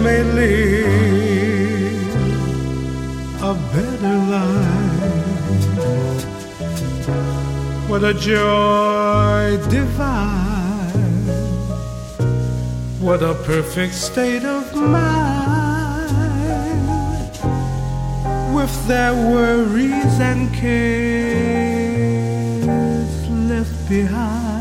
may live a better life. What a joy divine, what a perfect state of mind, with their worries and cares left behind.